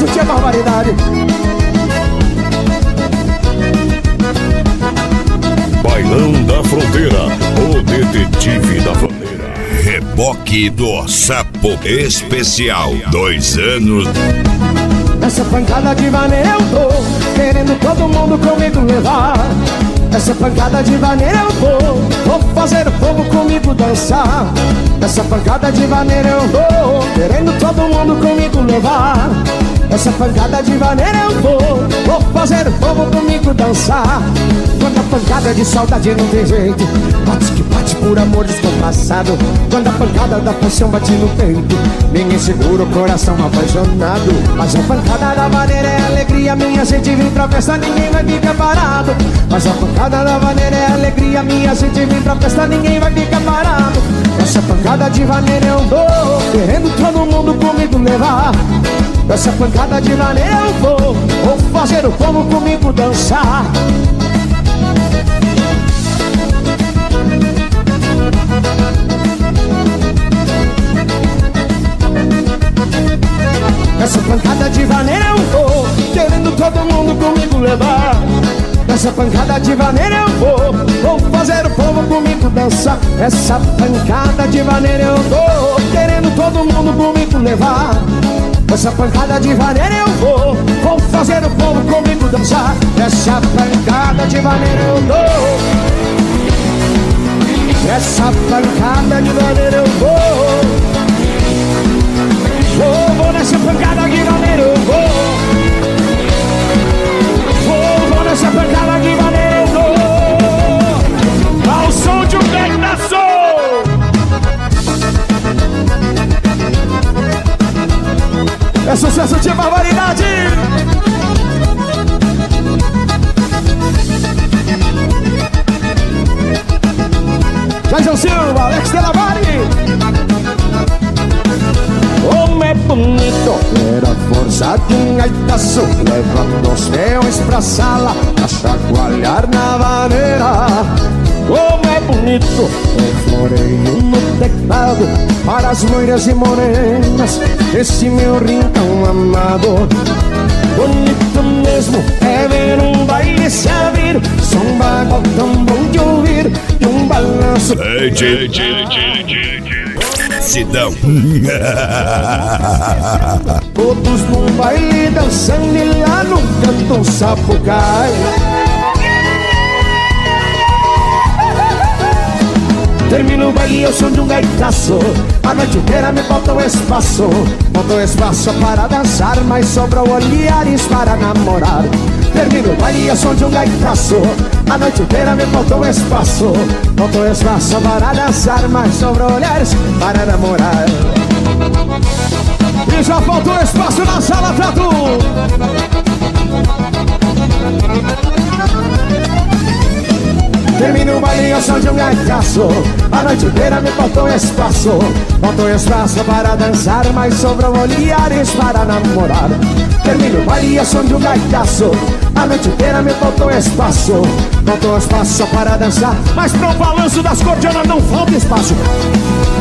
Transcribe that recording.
sucesso, tia Barbaridade. Bailão da Fronteira, o detetive da fronteira. Reboque do Sapo Especial, 2 anos. Essa pancada de vaneira eu tô querendo todo mundo comigo levar. Essa pancada de vaneira eu vou fazer o povo comigo dançar. Essa pancada de vaneira eu vou querendo todo mundo comigo levar. Essa pancada de vaneira eu vou fazer o povo comigo dançar. Quando a pancada de saudade não tem jeito, bate que bate por amor descompassado. Quando a pancada da paixão bate no peito, ninguém segura o coração apaixonado. Mas a pancada da vaneira é alegria minha, a gente vem pra festa, ninguém vai ficar parado. Mas a pancada da vaneira é alegria minha, a gente vem pra festa, ninguém vai ficar parado. Essa pancada de vaneira eu dou, querendo todo mundo comigo levar. Essa pancada de vaneira eu vou fazer o povo comigo dançar. Essa pancada de vaneira eu vou querendo todo mundo comigo levar. Essa pancada de vaneira eu vou fazer o povo comigo dançar. Essa pancada de vaneira eu vou querendo todo mundo comigo levar. Essa pancada de vaneira eu vou fazer o povo comigo dançar. Essa pancada de vaneira eu dou. Essa pancada de vaneira eu vou nessa pancada de vaneira eu vou nessa pancada de vaneira eu vou. Ao som de um grande da Soul. É sucesso de Barbaridade. Jason Silva, Alex Delavari. Como é bonito ver a força de um gaitaço levando os peões pra sala pra chacoalhar na vaneira. Como é bonito o floreio no teclado para as loiras e morenas desse meu rincão amado. Bonito mesmo é ver um baile se abrir, som bagual tão bom de ouvir e um balanço. Sidão. Todos num baile dançando e lá no canto um sapo cai. Termina o baile ao som de um gaitaço, a noite inteira me falta o espaço. Falta o espaço para dançar, mas sobra olhares para namorar. Termina o baile ao som de um gaitaço, a noite inteira me falta o espaço. Falta o espaço para dançar, mas sobra olhares para namorar. E já faltou espaço na sala Tatu. Termina o baile ao som de um gaitaço, a noite inteira me faltou espaço. Faltou espaço para dançar, mas sobram olhares para namorar. Termina o baile ao som de um gaitaço, a noite inteira me faltou espaço. Faltou espaço para dançar, mas pro balanço das cordianas não falta espaço.